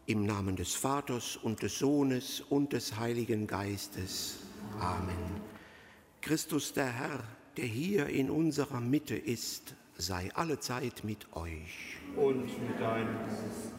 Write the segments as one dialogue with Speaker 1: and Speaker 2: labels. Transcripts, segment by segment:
Speaker 1: Im Namen des Vaters und des Sohnes und des Heiligen Geistes. Amen. Christus der Herr, der hier in unserer Mitte ist, sei allezeit mit euch.
Speaker 2: Und mit deinem Geist.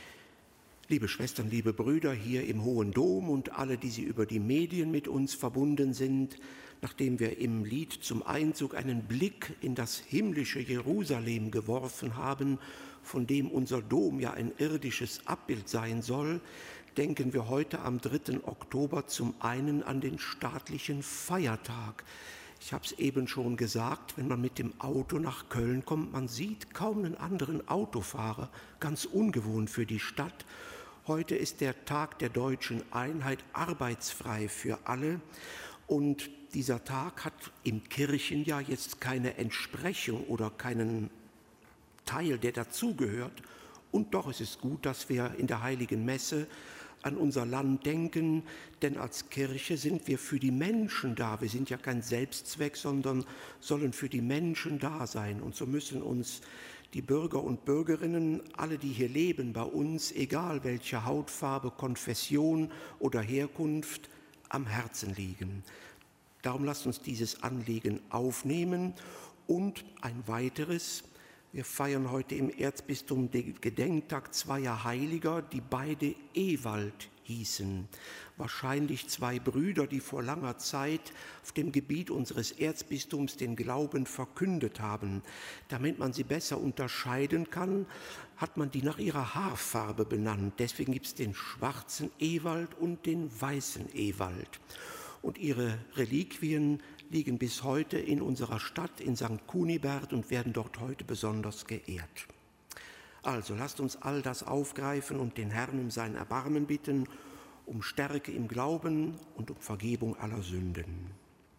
Speaker 1: Liebe Schwestern, liebe Brüder hier im Hohen Dom und alle, die Sie über die Medien mit uns verbunden sind, nachdem wir im Lied zum Einzug einen Blick in das himmlische Jerusalem geworfen haben, von dem unser Dom ja ein irdisches Abbild sein soll, denken wir heute am 3. Oktober zum einen an den staatlichen Feiertag. Ich habe es eben schon gesagt, wenn man mit dem Auto nach Köln kommt, man sieht kaum einen anderen Autofahrer, ganz ungewohnt für die Stadt. Heute ist der Tag der deutschen Einheit, arbeitsfrei für alle. Und dieser Tag hat im Kirchenjahr jetzt keine Entsprechung oder keinen Teil, der dazugehört. Und doch ist es gut, dass wir in der Heiligen Messe an unser Land denken, denn als Kirche sind wir für die Menschen da. Wir sind ja kein Selbstzweck, sondern sollen für die Menschen da sein. Und so müssen uns die Bürger und Bürgerinnen, alle, die hier leben bei uns, egal welche Hautfarbe, Konfession oder Herkunft, am Herzen liegen. Darum lasst uns dieses Anliegen aufnehmen. Und ein weiteres: Wir feiern heute im Erzbistum den Gedenktag zweier Heiliger, die beide Ewald hießen. Wahrscheinlich zwei Brüder, die vor langer Zeit auf dem Gebiet unseres Erzbistums den Glauben verkündet haben. Damit man sie besser unterscheiden kann, hat man die nach ihrer Haarfarbe benannt. Deswegen gibt es den schwarzen Ewald und den weißen Ewald. Und ihre Reliquien liegen bis heute in unserer Stadt in St. Kunibert und werden dort heute besonders geehrt. Also lasst uns all das aufgreifen und den Herrn um sein Erbarmen bitten, um Stärke im Glauben und um Vergebung aller Sünden.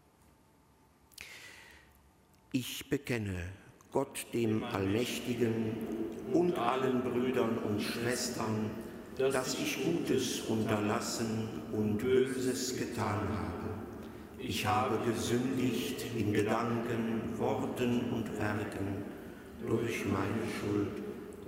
Speaker 1: Ich bekenne Gott, dem Allmächtigen, und allen Brüdern und Schwestern, dass ich Gutes unterlassen und Böses getan habe. Ich habe gesündigt in Gedanken, Worten und Werken, durch meine Schuld,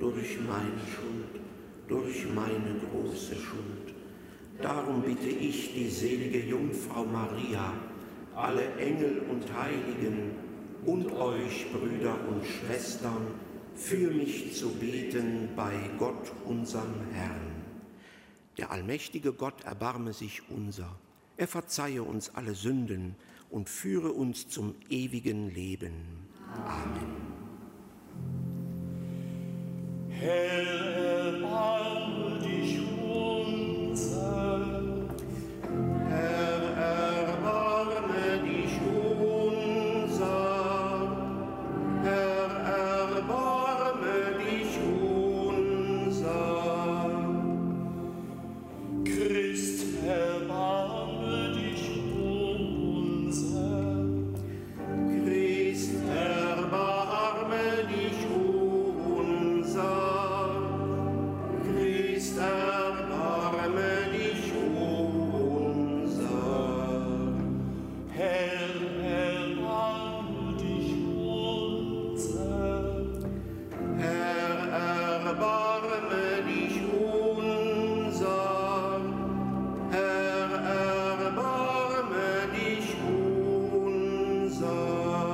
Speaker 1: durch meine große Schuld. Darum bitte ich die selige Jungfrau Maria, alle Engel und Heiligen und euch, Brüder und Schwestern, für mich zu beten bei Gott, unserem Herrn. Der allmächtige Gott erbarme sich unser. Er verzeihe uns alle Sünden und führe uns zum ewigen Leben. Amen.
Speaker 3: Herr, erbarme dich unser.
Speaker 1: Herr, erbarme dich unser. Herr, erbarme dich unser.
Speaker 3: Christ, erbarme dich unser.
Speaker 1: Christ, erbarme dich unser. Christ, erbarme dich unser.
Speaker 3: Herr, erbarme dich unser.
Speaker 1: Herr, erbarme dich unser. Herr, erbarme dich unser.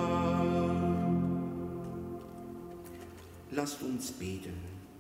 Speaker 1: Lasst uns beten.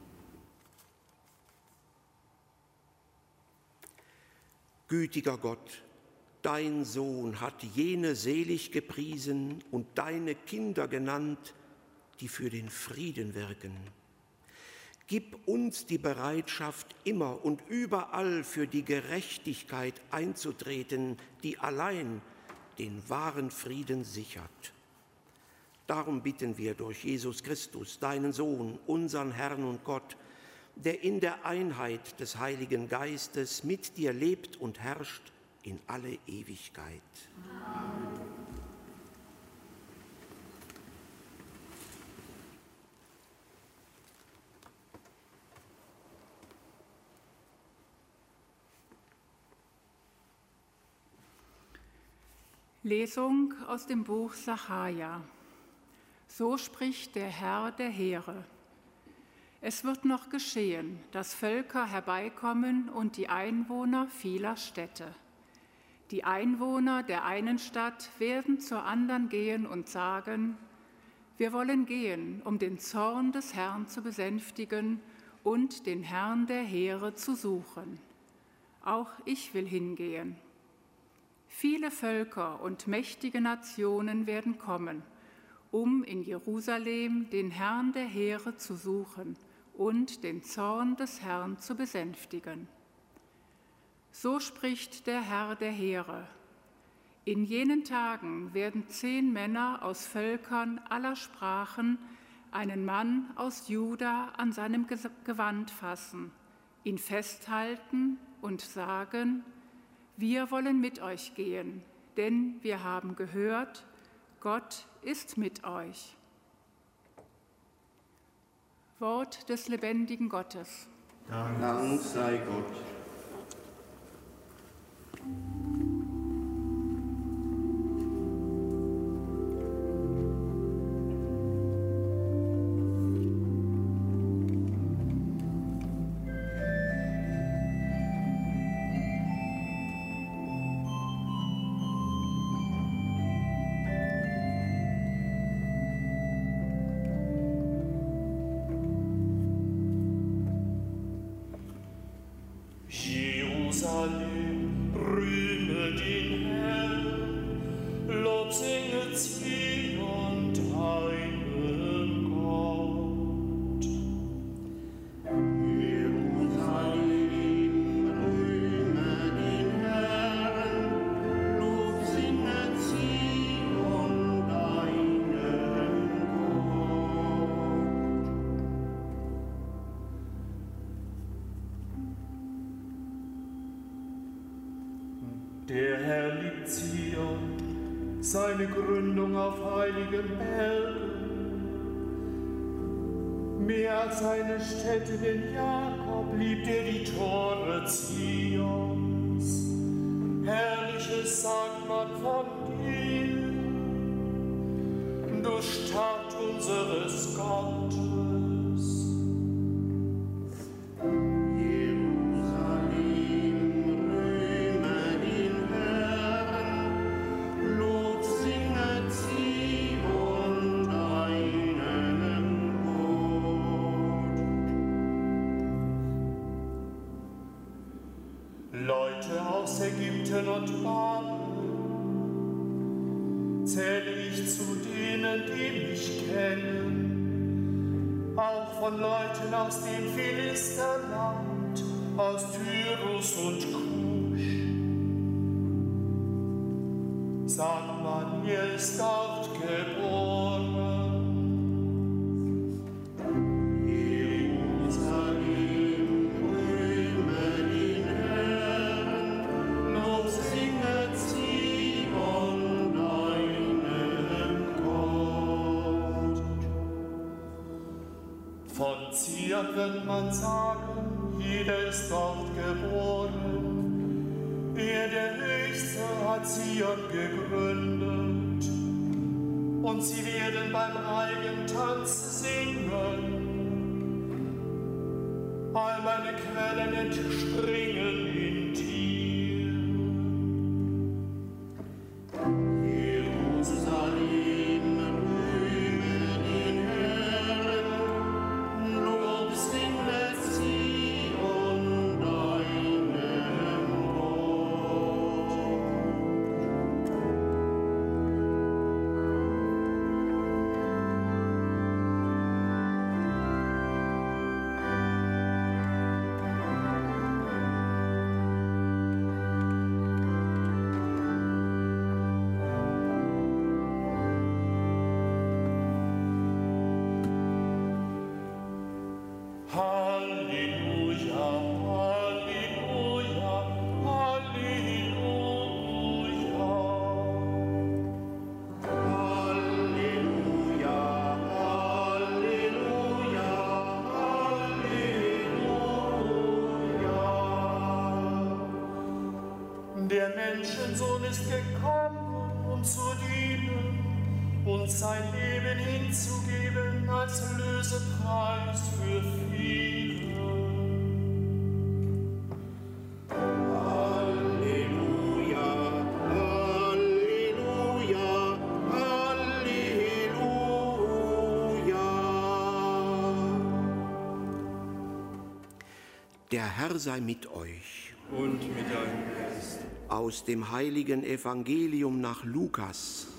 Speaker 1: Gütiger Gott, dein Sohn hat jene selig gepriesen und deine Kinder genannt, die für den Frieden wirken. Gib uns die Bereitschaft, immer und überall für die Gerechtigkeit einzutreten, die allein den wahren Frieden sichert. Darum bitten wir durch Jesus Christus, deinen Sohn, unseren Herrn und Gott, der in der Einheit des Heiligen Geistes mit dir lebt und herrscht in alle Ewigkeit. Amen.
Speaker 4: Lesung aus dem Buch Sacharja. So spricht der Herr der Heere. Es wird noch geschehen, dass Völker herbeikommen und die Einwohner vieler Städte. Die Einwohner der einen Stadt werden zur anderen gehen und sagen: Wir wollen gehen, um den Zorn des Herrn zu besänftigen und den Herrn der Heere zu suchen. Auch ich will hingehen. Viele Völker und mächtige Nationen werden kommen, um in Jerusalem den Herrn der Heere zu suchen und den Zorn des Herrn zu besänftigen. So spricht der Herr der Heere: In jenen Tagen werden 10 Männer aus Völkern aller Sprachen einen Mann aus Juda an seinem Gewand fassen, ihn festhalten und sagen: Wir wollen mit euch gehen, denn wir haben gehört, Gott ist mit euch. Wort des lebendigen Gottes.
Speaker 2: Dank sei Gott.
Speaker 3: Jerusalem, rühme den Herrn, Lob singe Zion, deinen Gott.
Speaker 5: Jerusalem, rühme den Herrn, Lob singe Zion, deinen
Speaker 3: Der Herr liebt Zion, seine Gründung auf heiligen Bergen. Mehr als seine Stätte, den Jakob, liebt er die Tore Zions. Herrliches sagt man von dir, du Stadt unseres Gottes. Leute aus Ägypten und Babel, zähle ich zu denen, die mich kennen, auch von Leuten aus dem Philisterland, aus Tyrus und Kusch. Sagt man, er ist dort geboren. Von Zion wird man sagen, jeder ist dort geboren. Er, der Höchste, hat Zion gegründet. Und sie werden beim Reigentanz singen. All meine Quellen entspringen in dir. Der Menschensohn ist gekommen, um zu dienen und bereit, sein Leben hinzugeben als Lösepreis für viele.
Speaker 2: Halleluja, Halleluja, Halleluja.
Speaker 1: Der Herr sei mit euch.
Speaker 2: Und mit deinem Geist.
Speaker 1: Aus dem heiligen Evangelium nach Lukas.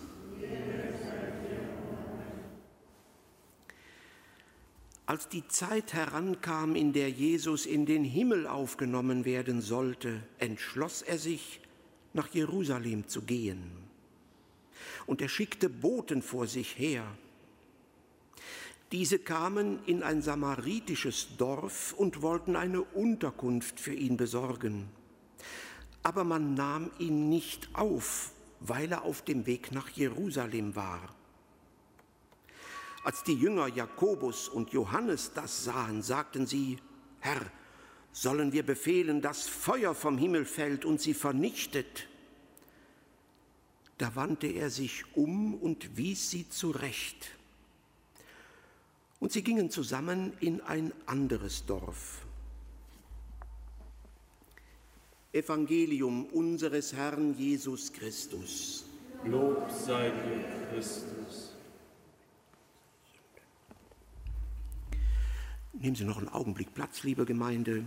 Speaker 1: Als die Zeit herankam, in der Jesus in den Himmel aufgenommen werden sollte, entschloss er sich, nach Jerusalem zu gehen. Und er schickte Boten vor sich her. Diese kamen in ein samaritisches Dorf und wollten eine Unterkunft für ihn besorgen. Aber man nahm ihn nicht auf, weil er auf dem Weg nach Jerusalem war. Als die Jünger Jakobus und Johannes das sahen, sagten sie: Herr, sollen wir befehlen, dass Feuer vom Himmel fällt und sie vernichtet? Da wandte er sich um und wies sie zurecht. Und sie gingen zusammen in ein anderes Dorf. Evangelium unseres Herrn Jesus Christus.
Speaker 2: Lob sei dir, Christus.
Speaker 1: Nehmen Sie noch einen Augenblick Platz, liebe Gemeinde.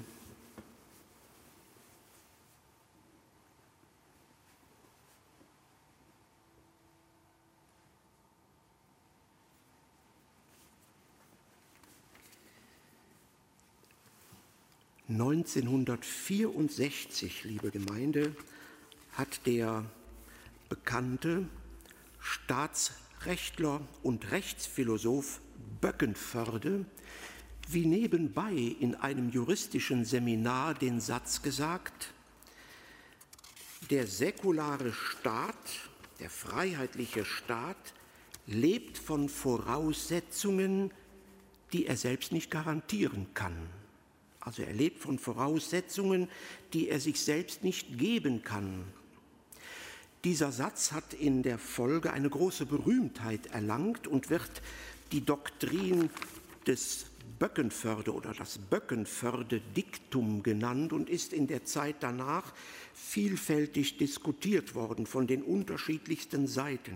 Speaker 1: (1964), liebe Gemeinde, hat der bekannte Staatsrechtler und Rechtsphilosoph Böckenförde wie nebenbei in einem juristischen Seminar den Satz gesagt: Der säkulare Staat, der freiheitliche Staat, lebt von Voraussetzungen, die er selbst nicht garantieren kann. Also er lebt von Voraussetzungen, die er sich selbst nicht geben kann. Dieser Satz hat in der Folge eine große Berühmtheit erlangt und wird die Doktrin des Böckenförde oder das Böckenförde-Diktum genannt und ist in der Zeit danach vielfältig diskutiert worden von den unterschiedlichsten Seiten.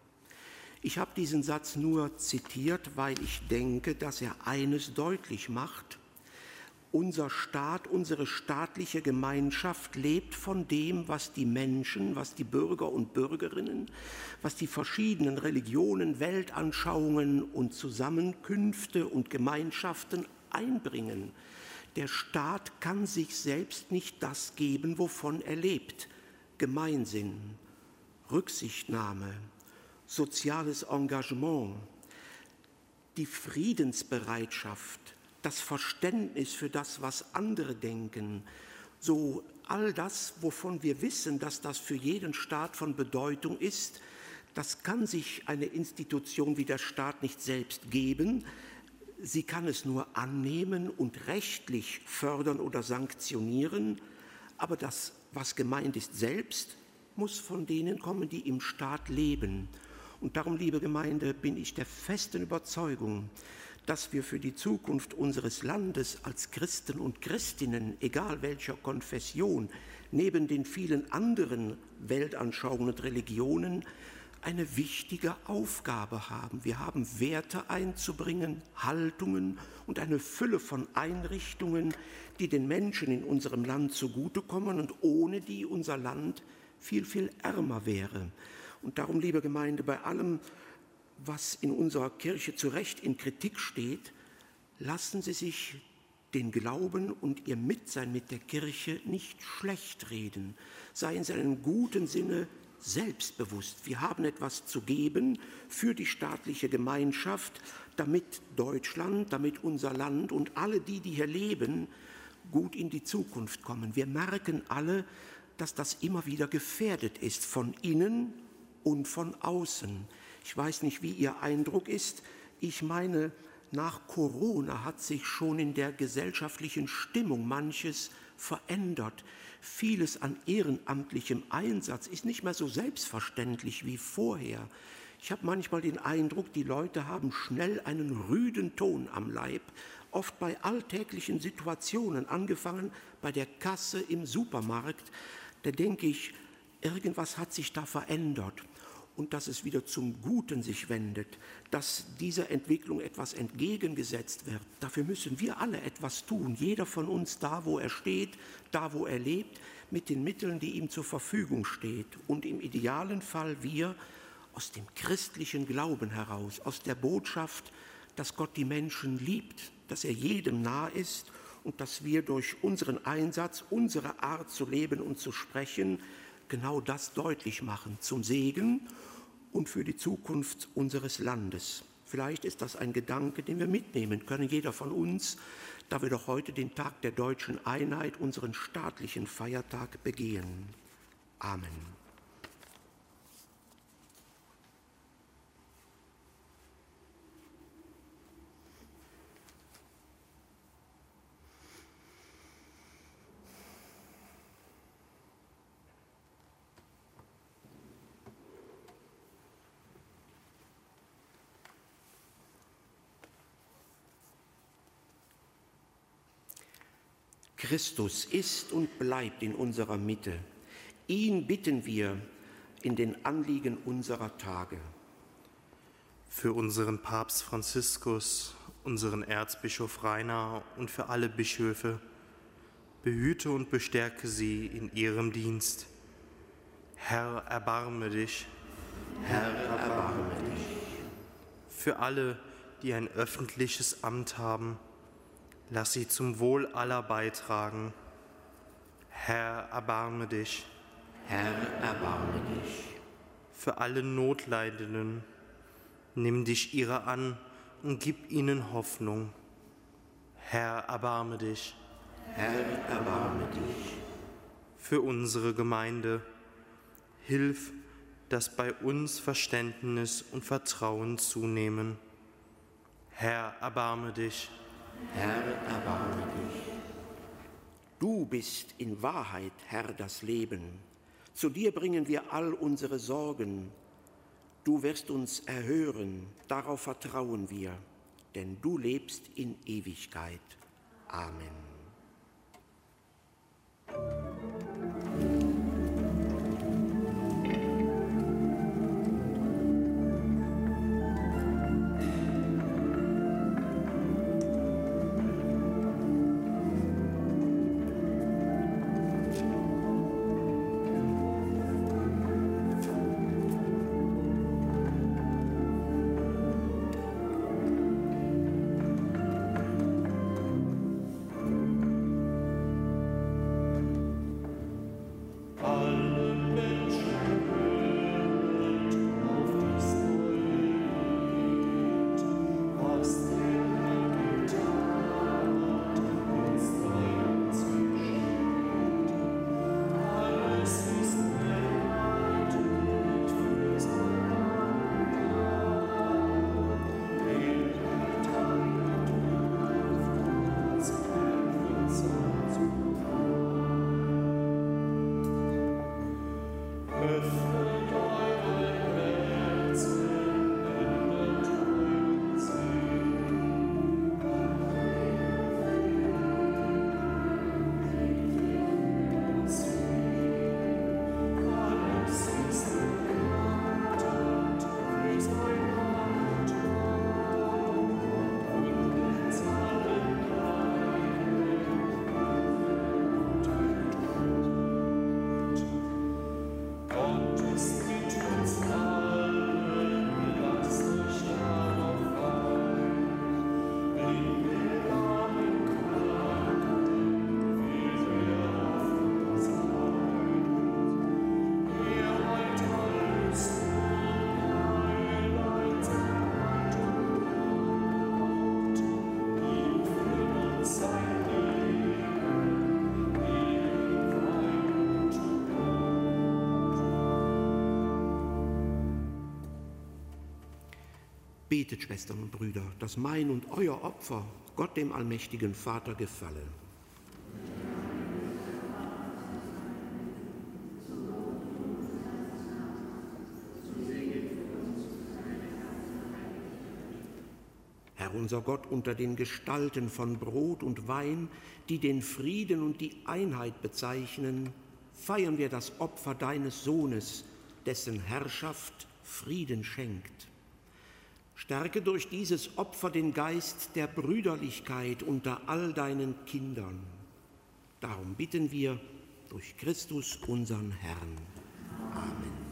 Speaker 1: Ich habe diesen Satz nur zitiert, weil ich denke, dass er eines deutlich macht: Unser Staat, unsere staatliche Gemeinschaft lebt von dem, was die Menschen, was die Bürger und Bürgerinnen, was die verschiedenen Religionen, Weltanschauungen und Zusammenkünfte und Gemeinschaften einbringen. Der Staat kann sich selbst nicht das geben, wovon er lebt. Gemeinsinn, Rücksichtnahme, soziales Engagement, die Friedensbereitschaft, das Verständnis für das, was andere denken, so all das, wovon wir wissen, dass das für jeden Staat von Bedeutung ist, das kann sich eine Institution wie der Staat nicht selbst geben. Sie kann es nur annehmen und rechtlich fördern oder sanktionieren, aber das, was gemeint ist, selbst muss von denen kommen, die im Staat leben. Und darum, liebe Gemeinde, bin ich der festen Überzeugung, dass wir für die Zukunft unseres Landes als Christen und Christinnen, egal welcher Konfession, neben den vielen anderen Weltanschauungen und Religionen, eine wichtige Aufgabe haben. Wir haben Werte einzubringen, Haltungen und eine Fülle von Einrichtungen, die den Menschen in unserem Land zugutekommen und ohne die unser Land viel, viel ärmer wäre. Und darum, liebe Gemeinde, bei allem, was in unserer Kirche zu Recht in Kritik steht, lassen Sie sich den Glauben und Ihr Mitsein mit der Kirche nicht schlecht reden. Seien Sie in einem guten Sinne selbstbewusst. Wir haben etwas zu geben für die staatliche Gemeinschaft, damit Deutschland, damit unser Land und alle die, die hier leben, gut in die Zukunft kommen. Wir merken alle, dass das immer wieder gefährdet ist, von innen und von außen. Ich weiß nicht, wie Ihr Eindruck ist. Ich meine, nach Corona hat sich schon in der gesellschaftlichen Stimmung manches verändert. Vieles an ehrenamtlichem Einsatz ist nicht mehr so selbstverständlich wie vorher. Ich habe manchmal den Eindruck, die Leute haben schnell einen rüden Ton am Leib, oft bei alltäglichen Situationen, angefangen bei der Kasse im Supermarkt. Da denke ich, irgendwas hat sich da verändert. Und dass es wieder zum Guten sich wendet, dass dieser Entwicklung etwas entgegengesetzt wird. Dafür müssen wir alle etwas tun, jeder von uns da, wo er steht, da, wo er lebt, mit den Mitteln, die ihm zur Verfügung steht. Und im idealen Fall wir aus dem christlichen Glauben heraus, aus der Botschaft, dass Gott die Menschen liebt, dass er jedem nah ist und dass wir durch unseren Einsatz, unsere Art zu leben und zu sprechen, genau das deutlich machen, zum Segen und für die Zukunft unseres Landes. Vielleicht ist das ein Gedanke, den wir mitnehmen können, jeder von uns, da wir doch heute den Tag der deutschen Einheit, unseren staatlichen Feiertag, begehen. Amen. Christus ist und bleibt in unserer Mitte. Ihn bitten wir in den Anliegen unserer Tage.
Speaker 6: Für unseren Papst Franziskus, unseren Erzbischof Rainer und für alle Bischöfe, behüte und bestärke sie in ihrem Dienst. Herr, erbarme dich.
Speaker 1: Herr, erbarme dich.
Speaker 6: Für alle, die ein öffentliches Amt haben, lass sie zum Wohl aller beitragen. Herr, erbarme dich.
Speaker 1: Herr, erbarme dich.
Speaker 6: Für alle Notleidenden, nimm dich ihrer an und gib ihnen Hoffnung. Herr, erbarme dich.
Speaker 1: Herr, erbarme dich.
Speaker 6: Für unsere Gemeinde, hilf, dass bei uns Verständnis und Vertrauen zunehmen. Herr, erbarme dich.
Speaker 1: Herr, erbarme dich. Du bist in Wahrheit, Herr, das Leben. Zu dir bringen wir all unsere Sorgen. Du wirst uns erhören, darauf vertrauen wir, denn du lebst in Ewigkeit. Amen. Betet, Schwestern und Brüder, dass mein und euer Opfer Gott, dem allmächtigen Vater, gefalle. unser Gott, unter den Gestalten von Brot und Wein, die den Frieden und die Einheit bezeichnen, feiern wir das Opfer deines Sohnes, dessen Herrschaft Frieden schenkt. Stärke durch dieses Opfer den Geist der Brüderlichkeit unter all deinen Kindern. Darum bitten wir durch Christus, unseren Herrn. Amen.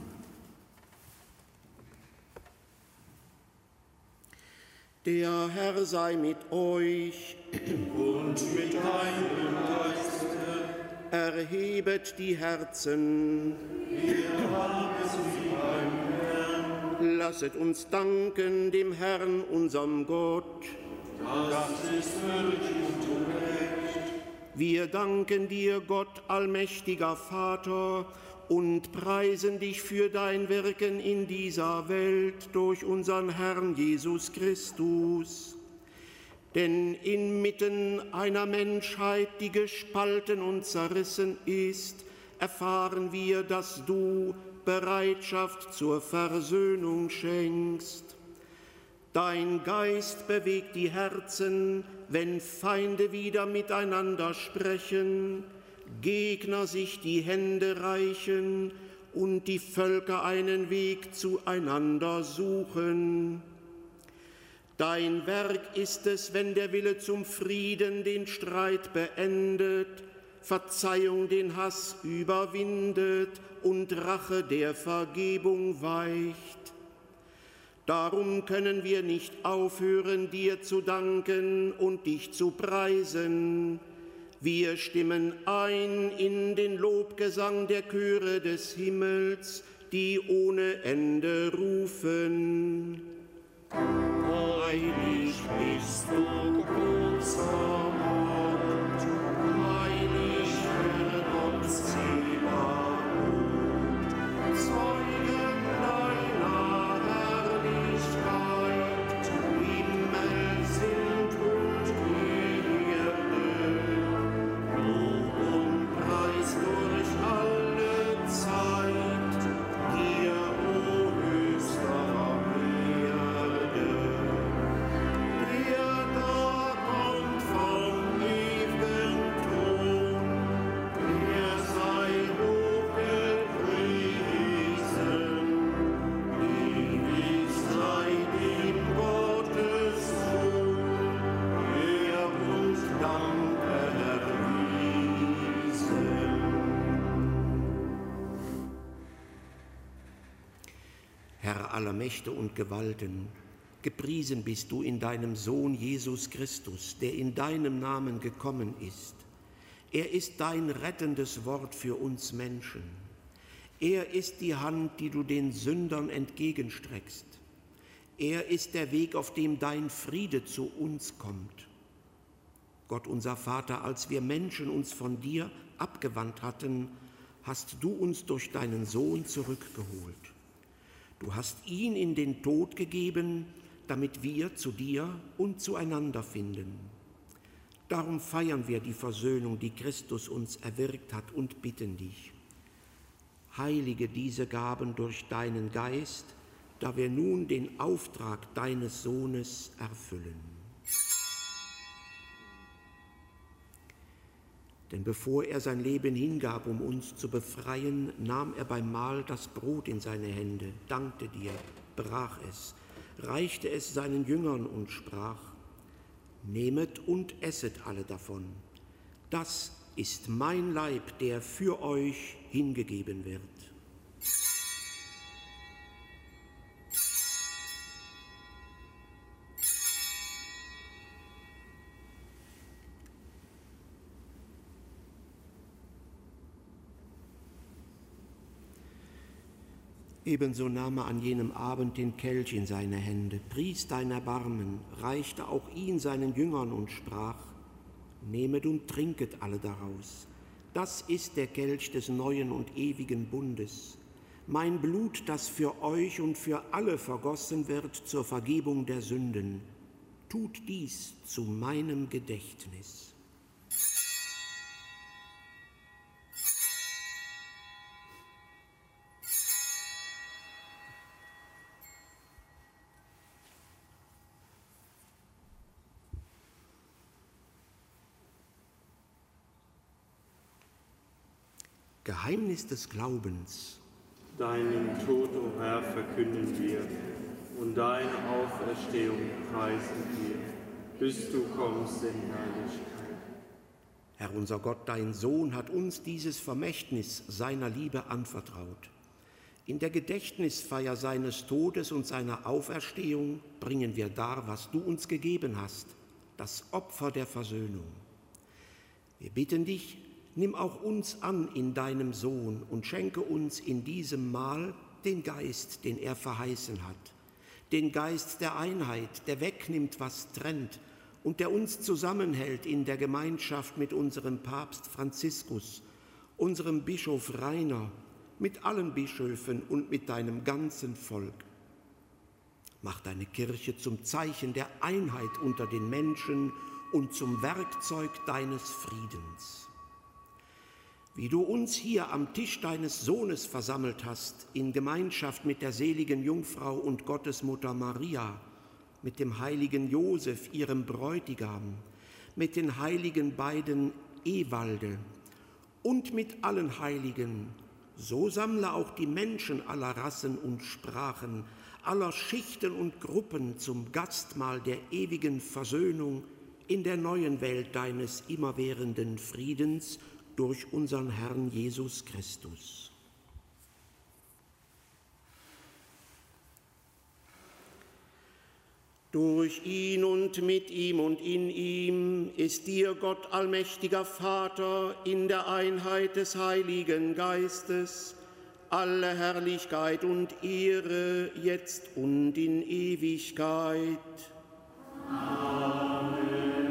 Speaker 1: Der Herr sei mit euch
Speaker 2: Und mit deinem Geiste.
Speaker 1: Erhebet die Herzen.
Speaker 2: Wir haben sie beim Herrn.
Speaker 1: Lasset uns danken dem Herrn, unserem Gott.
Speaker 2: Das ist würdig und recht.
Speaker 1: Wir danken dir, Gott, allmächtiger Vater, und preisen dich für dein Wirken in dieser Welt durch unseren Herrn Jesus Christus. Denn inmitten einer Menschheit, die gespalten und zerrissen ist, erfahren wir, dass du Bereitschaft zur Versöhnung schenkst. Dein Geist bewegt die Herzen, wenn Feinde wieder miteinander sprechen, Gegner sich die Hände reichen und die Völker einen Weg zueinander suchen. Dein Werk ist es, wenn der Wille zum Frieden den Streit beendet, Verzeihung den Hass überwindet und Rache der Vergebung weicht. Darum können wir nicht aufhören, dir zu danken und dich zu preisen. Wir stimmen ein in den Lobgesang der Chöre des Himmels, die ohne Ende rufen. Heilig bist du, großer Gott, heilig Herr Gott Zebaoth, Zeugen deiner Herrlichkeit, Himmel sind und Erde, Lob und Preis durch alle Zeit, dir, o höchster Herde. Der da kommt vom ewigen Thron, der sei hochgepriesen, ewig sei dem Gottes Sohn, Ehr und Dank erwiesen. Herr aller Mächte und Gewalten, gepriesen bist du in deinem Sohn Jesus Christus, der in deinem Namen gekommen ist. Er ist dein rettendes Wort für uns Menschen. Er ist die Hand, die du den Sündern entgegenstreckst. Er ist der Weg, auf dem dein Friede zu uns kommt. Gott unser Vater, als wir Menschen uns von dir abgewandt hatten, hast du uns durch deinen Sohn zurückgeholt. Du hast ihn in den Tod gegeben, damit wir zu dir und zueinander finden. Darum feiern wir die Versöhnung, die Christus uns erwirkt hat, und bitten dich. Heilige diese Gaben durch deinen Geist, da wir nun den Auftrag deines Sohnes erfüllen. Denn bevor er sein Leben hingab, um uns zu befreien, nahm er beim Mahl das Brot in seine Hände, dankte dir, brach es, reichte es seinen Jüngern und sprach: Nehmet und esset alle davon. Das ist mein Leib, der für euch hingegeben wird. Ebenso nahm er an jenem Abend den Kelch in seine Hände, pries dein Erbarmen, reichte auch ihn seinen Jüngern und sprach: Nehmet und trinket alle daraus. Das ist der Kelch des neuen und ewigen Bundes, mein Blut, das für euch und für alle vergossen wird zur Vergebung der Sünden. Tut dies zu meinem Gedächtnis. Geheimnis des Glaubens.
Speaker 2: Deinen Tod, o Herr, verkünden wir und deine Auferstehung preisen wir, bis du kommst in Herrlichkeit.
Speaker 1: Herr unser Gott, dein Sohn hat uns dieses Vermächtnis seiner Liebe anvertraut. In der Gedächtnisfeier seines Todes und seiner Auferstehung bringen wir dar, was du uns gegeben hast, das Opfer der Versöhnung. Wir bitten dich, nimm auch uns an in deinem Sohn und schenke uns in diesem Mahl den Geist, den er verheißen hat, den Geist der Einheit, der wegnimmt, was trennt und der uns zusammenhält in der Gemeinschaft mit unserem Papst Franziskus, unserem Bischof Rainer, mit allen Bischöfen und mit deinem ganzen Volk. Mach deine Kirche zum Zeichen der Einheit unter den Menschen und zum Werkzeug deines Friedens. Wie du uns hier am Tisch deines Sohnes versammelt hast, in Gemeinschaft mit der seligen Jungfrau und Gottesmutter Maria, mit dem heiligen Josef, ihrem Bräutigam, mit den heiligen beiden Ewalde und mit allen Heiligen, so sammle auch die Menschen aller Rassen und Sprachen, aller Schichten und Gruppen zum Gastmahl der ewigen Versöhnung in der neuen Welt deines immerwährenden Friedens durch unseren Herrn Jesus Christus. Durch ihn und mit ihm und in ihm ist dir, Gott allmächtiger Vater, in der Einheit des Heiligen Geistes, alle Herrlichkeit und Ehre, jetzt und in Ewigkeit. Amen.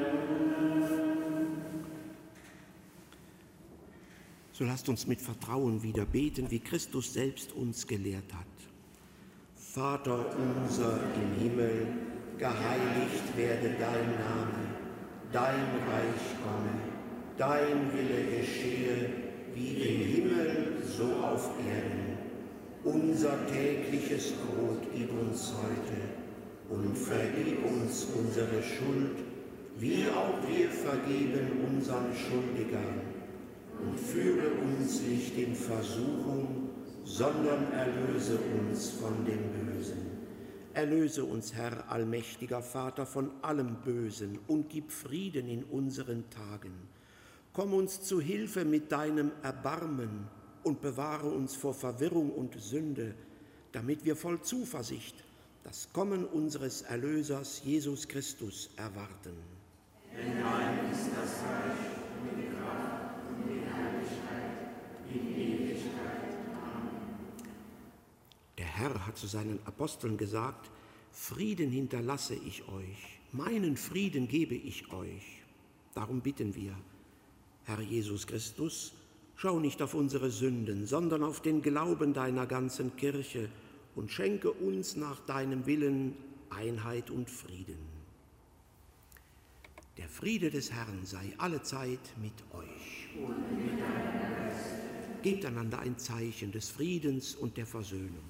Speaker 1: So lasst uns mit Vertrauen wieder beten, wie Christus selbst uns gelehrt hat. Vater unser im Himmel, geheiligt werde dein Name, dein Reich komme, dein Wille geschehe, wie im Himmel, so auf Erden. Unser tägliches Brot gib uns heute und vergib uns unsere Schuld, wie auch wir vergeben unseren Schuldigern. Und führe uns nicht in Versuchung, sondern erlöse uns von dem Bösen. Erlöse uns, Herr, allmächtiger Vater, von allem Bösen und gib Frieden in unseren Tagen. Komm uns zu Hilfe mit deinem Erbarmen und bewahre uns vor Verwirrung und Sünde, damit wir voll Zuversicht das Kommen unseres Erlösers Jesus Christus erwarten.
Speaker 5: Denn dein ist das Reich und die Kraft und die Herrlichkeit in Ewigkeit. Amen.
Speaker 1: Der Herr hat zu seinen Aposteln gesagt: Frieden hinterlasse ich euch, meinen Frieden gebe ich euch. Darum bitten wir, Herr Jesus Christus, schau nicht auf unsere Sünden, sondern auf den Glauben deiner ganzen Kirche und schenke uns nach deinem Willen Einheit und Frieden. Der Friede des Herrn sei allezeit mit euch.
Speaker 5: Und mit deinem Geist.
Speaker 1: Gebt einander ein Zeichen des Friedens und der Versöhnung.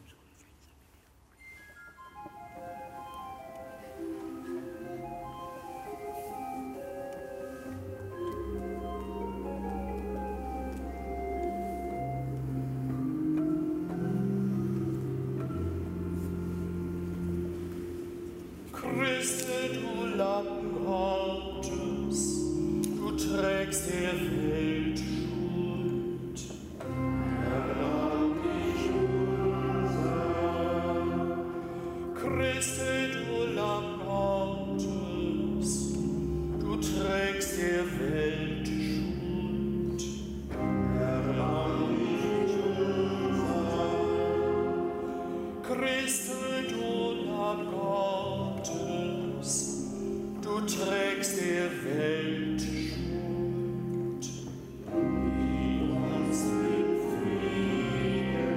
Speaker 3: Christe, du Lamm Gottes, du trägst der Welt Schuld. Erbarm dich unser. Christe, du Lamm Gottes, du trägst der Welt Schuld. Erbarm dich unser. Christe, du Lamm Gottes, du trägst der Welt Schuld. Gib uns den Frieden.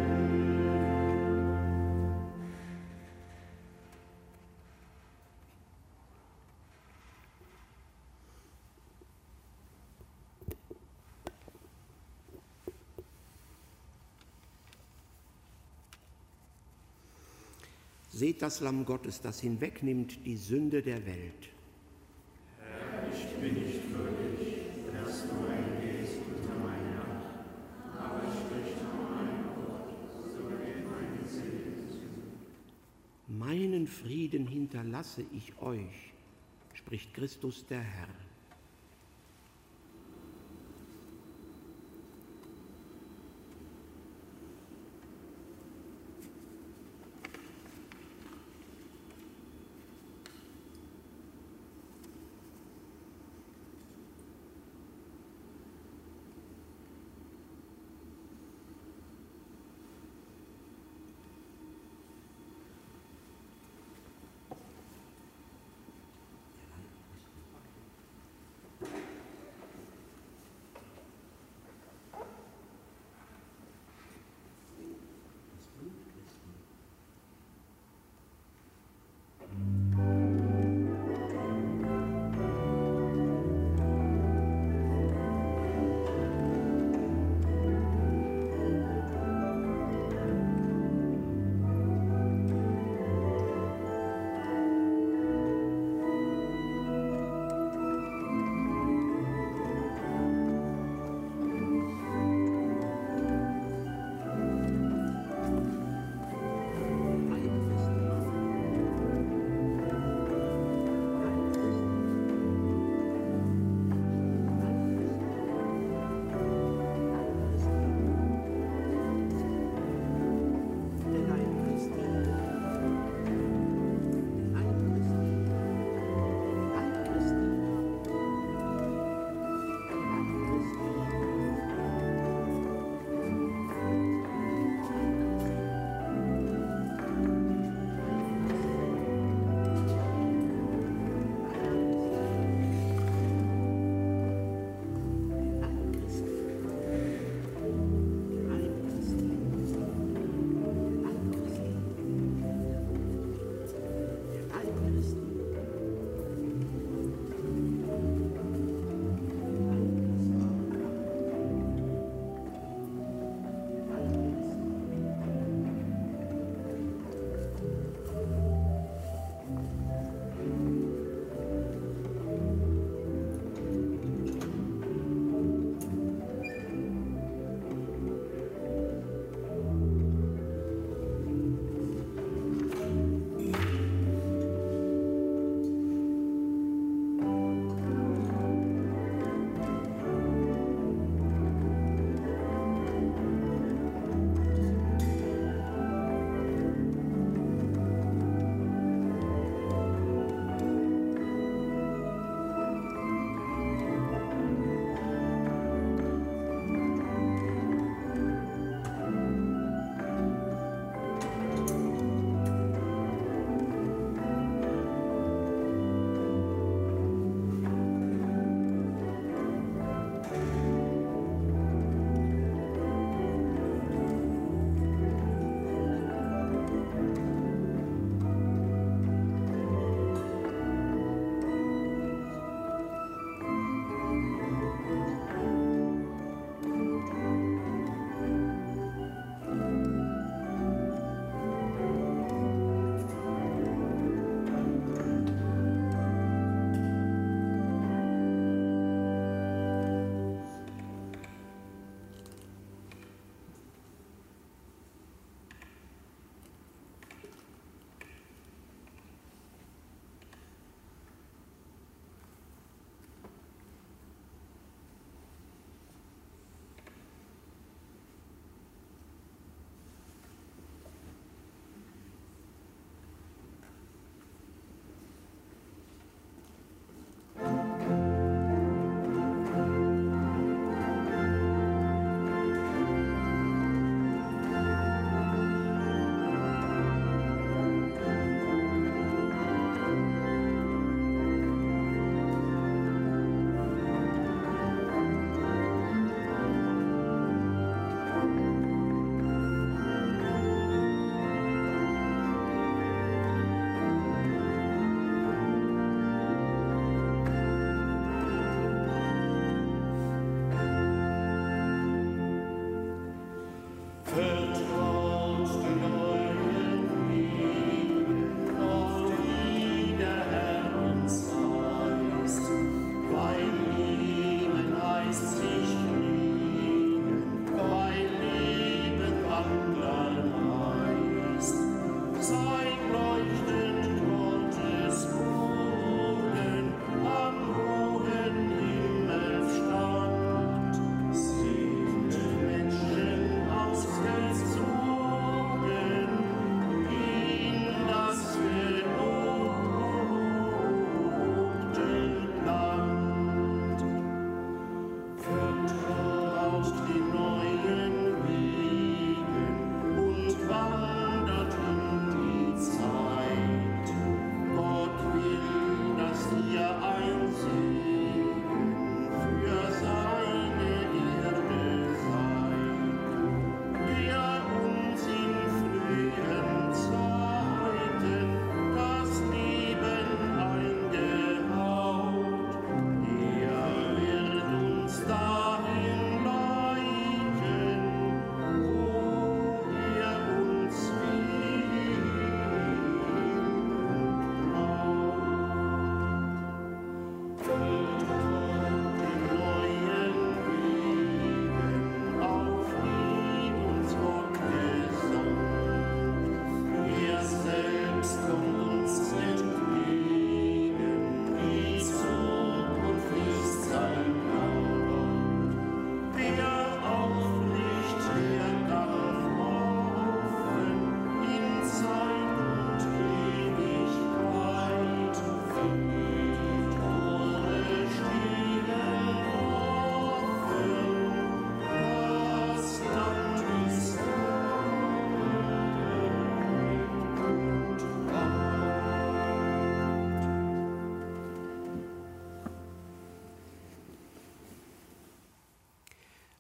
Speaker 1: Seht das Lamm Gottes, das hinwegnimmt die Sünde der Welt.
Speaker 5: Herr, ich bin nicht würdig, dass du eingehst unter mein Dach,
Speaker 1: Meinen Frieden hinterlasse ich euch, spricht Christus der Herr.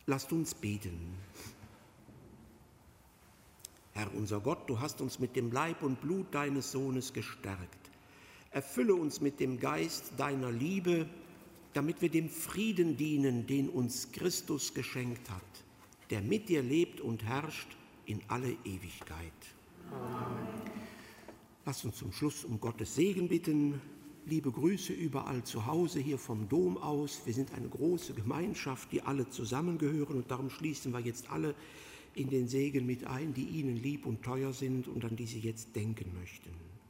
Speaker 1: Lasst uns beten. Herr unser Gott, du hast uns mit dem Leib und Blut deines Sohnes gestärkt. Erfülle uns mit dem Geist deiner Liebe, damit wir dem Frieden dienen, den uns Christus geschenkt hat, der mit dir lebt und herrscht in alle Ewigkeit. Amen. Lasst uns zum Schluss um Gottes Segen bitten. Liebe Grüße überall zu Hause, hier vom Dom aus. Wir sind eine große Gemeinschaft, die alle zusammengehören, und darum schließen wir jetzt alle in den Segen mit ein, die Ihnen lieb und teuer sind und an die Sie jetzt denken möchten.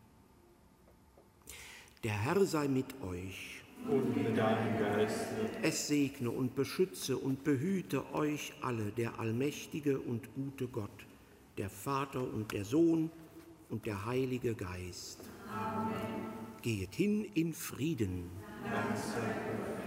Speaker 1: Der Herr sei mit euch.
Speaker 2: Und mit deinem Geiste.
Speaker 1: Es segne und beschütze und behüte euch alle, der allmächtige und gute Gott, der Vater und der Sohn und der Heilige Geist. Amen. Geht hin in Frieden.
Speaker 2: Dank sei Gott.